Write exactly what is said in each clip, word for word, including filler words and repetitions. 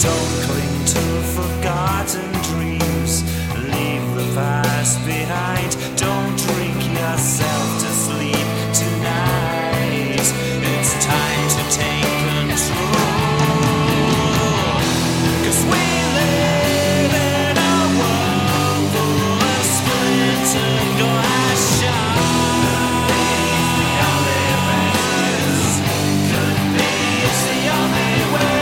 Don't cling to forgotten dreams. Leave the past behind. Don't drink yourself to sleep tonight. It's time to take control. 'Cause we live in a world full of splintered glass shards. The only rest could be, it's the only way.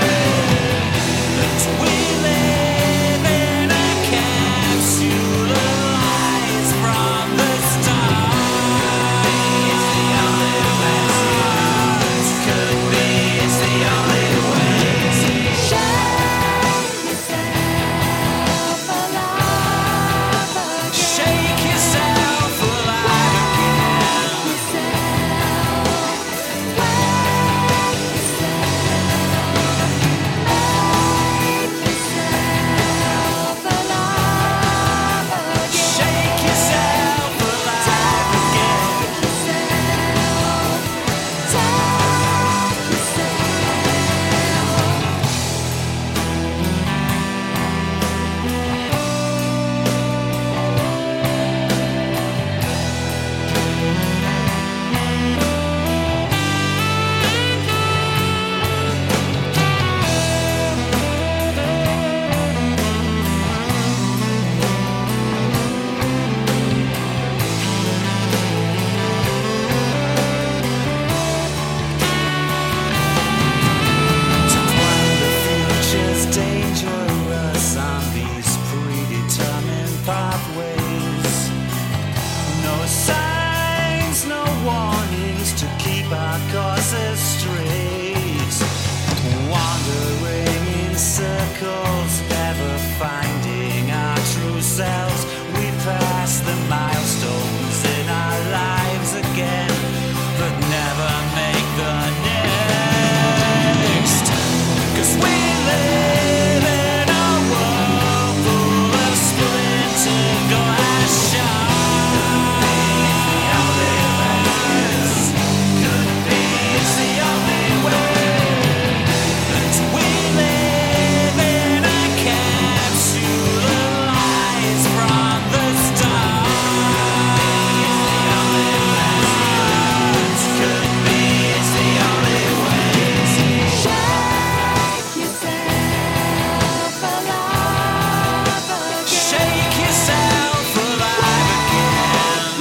We live in a capsule of lies from the start. It's the only way. Could be, it's the only way. Shake yourself alive again. Shake yourself alive again. When the future's dangerous on these predetermined pathways, no signs, no warnings to keep our courses straight. Wandering in circles, never finding our true selves. We pass the milestones in our lives again, but never make the next. 'Cause we live in a world full of splintered glass shards. The only rest could be, it's the only way. We live in a capsule of lies from the start. It's the only rest. Could be, it's the only way. Shake yourself alive again.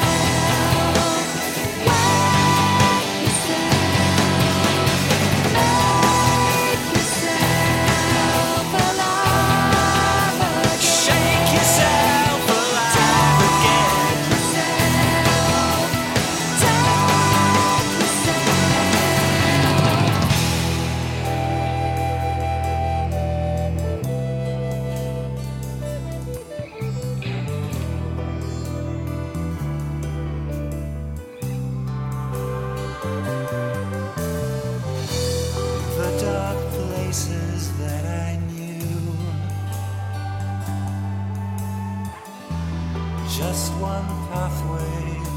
Shake yourself alive again. The dark places that I knew, just one pathway